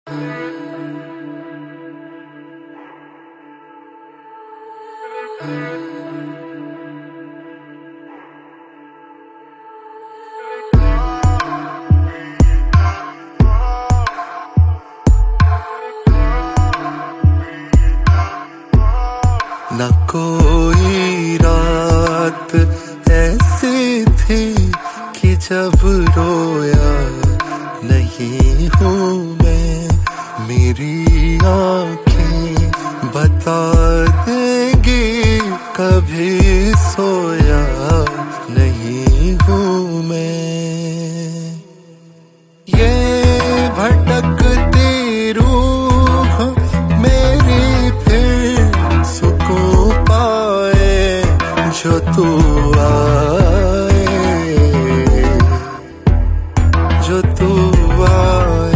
न कोई रात ऐसी थी कि जब रोया नहीं हूँ मैं। मेरी आँखें बता देंगी कभी सोया नहीं हूँ मैं। ये भटकती रूह मेरी फिर सुकून पाए जो तू आए, जो तू आए।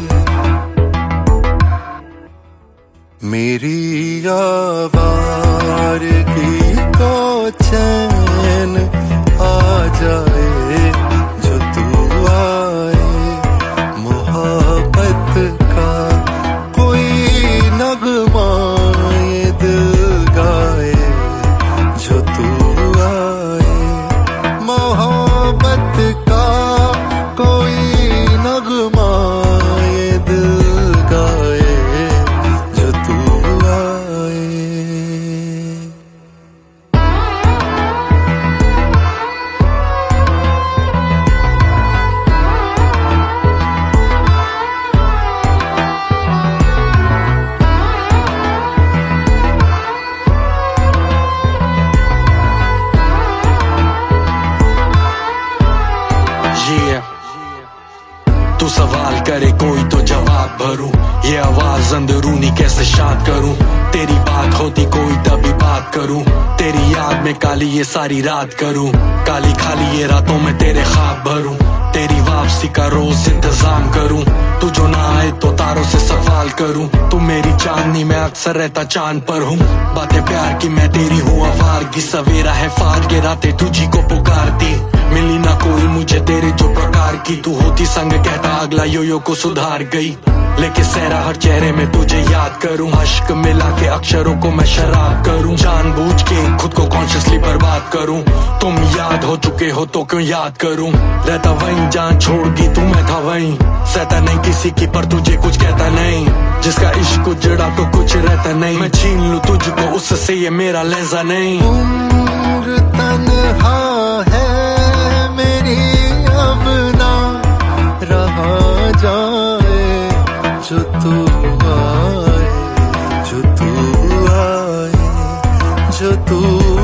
मेरी आवारगी को चैन आ जाए जो तू आए। मोहब्बत का कोई नगमा ये दिल गाए जो तू आए। मोहब्बत का कोई नगमा ये दिल गाए जो तू आए। तू सवाल करे कोई तो जवाब भरूं, ये आवाज अंदरूनी कैसे शांत करूं। तेरी बात होती कोई तभी बात करूं, तेरी याद में काली ये सारी रात करूं। काली खाली ये रातों में तेरे ख्वाब भरूं, तेरी वापसी का रोज इंतजाम करूं। तू जो ना आए तो तारों से सवाल करूं। तू मेरी चांदनी मैं अक्सर रहता चांद पर हूँ। बातें प्यार की मैं तेरी हूँ आवारगी। सवेरा है फार के रातें तुझी को पुकारती। मिली ना कोई मुझे तेरे जो प्रकार की। तू होती संग कहता अगला यो को सुधार गई। लेके सहरा हर चेहरे में तुझे याद करूं। अश्क मिला के अक्षरों को मैं शराब करूं। जानबूझ के खुद को कॉन्शियसली बर्बाद करूं। तुम याद हो चुके हो तो क्यों याद करूं। रहता वहीं जान छोड़ दी तू मैं था वहीं। सहता नहीं किसी की पर तुझे कुछ कहता नहीं। जिसका इश्क उजड़ा तो कुछ रहता नहीं। मैं छीन लूं तुझको उससे ये मेरा लहजा नहीं। उम्र तन्हा है मेरी अब ना रहा जाए जो तू आए, जो तू आए, जो तू